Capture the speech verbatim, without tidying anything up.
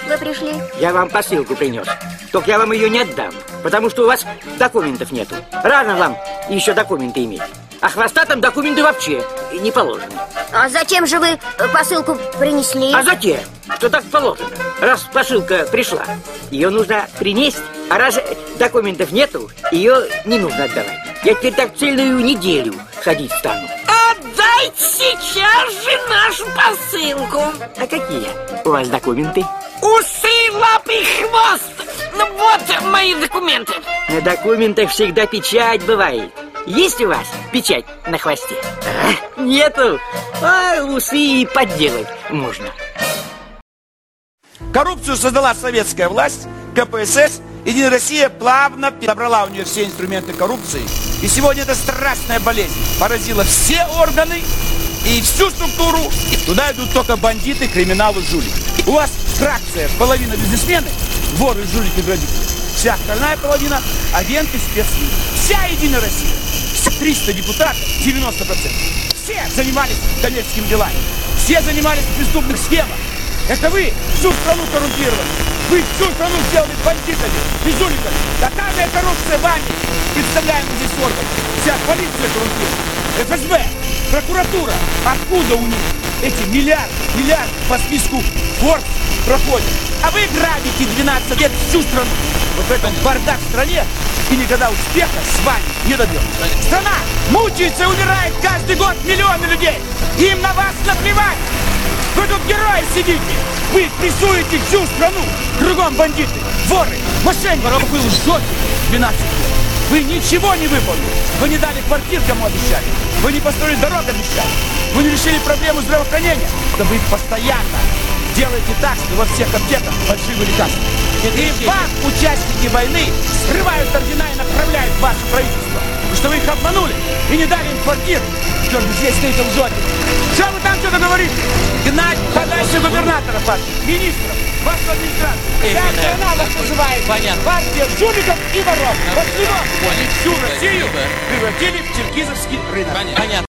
вы пришли? Я вам посылку принес. Только я вам ее не отдам, потому что у вас документов нету. Рано вам еще документы иметь. А хвостатым документы вообще не положены. А зачем же вы посылку принесли? А затем, что так положено. Раз посылка пришла, ее нужно принести. А раз документов нету, ее не нужно отдавать. Я теперь так целую неделю ходить стану. Отдайте сейчас же нашу посылку. А какие у вас документы? Усы, лапы и хвост. Ну вот мои документы. На документах всегда печать бывает. Есть у вас печать на хвосте? А? Нету. А усы и подделать можно. Коррупцию создала советская власть, ка пэ эс эс. Единая Россия плавно забрала у нее все инструменты коррупции. И сегодня эта страстная болезнь поразила все органы и всю структуру. И туда идут только бандиты, криминалы, жулики. У вас фракция половина бизнесмены, воры, жулики, грабители. Вся остальная половина агенты спецслужб. Вся Единая Россия, все триста депутатов, девяносто процентов. Все занимались коммерческими делами. Все занимались в преступных схемах. Это вы всю страну коррумпировали. Вы всю страну сделали бандитами и жуликами. Тотальная коррупция вами, представляемый здесь орган. Вся полиция коррумпирована. эф эс бэ, прокуратура. Откуда у них эти миллиарды, миллиарды по списку Forbes проходят? А вы грабите двенадцать лет всю страну. Вот в этом бардак в стране и никогда успеха с вами не добьется. Страна мучается и умирает каждый год миллионы людей. Им на вас наплевать. Вы тут герои сидите! Вы прессуете всю страну! Кругом бандиты, воры, мошенники! Вы лжете двенадцать лет! Вы ничего не выполнили! Вы не дали квартир, кому обещали! Вы не построили дорог, обещали! Вы не решили проблему здравоохранения! Да вы постоянно делаете так, что во всех аптеках фальшивые лекарства! И вам, участники войны, скрывают ордена и направляют ваше правительство! Потому что вы их обманули и не дали им квартир! Черт, здесь стоите лжете! Что вы там что-то говорите? Гнать подальше губернатора партии, министров, вашу администрацию. Вся страна вас называет партия жуликов и воров. Вот его, всю Россию превратили в черкизовский рынок. Понятно.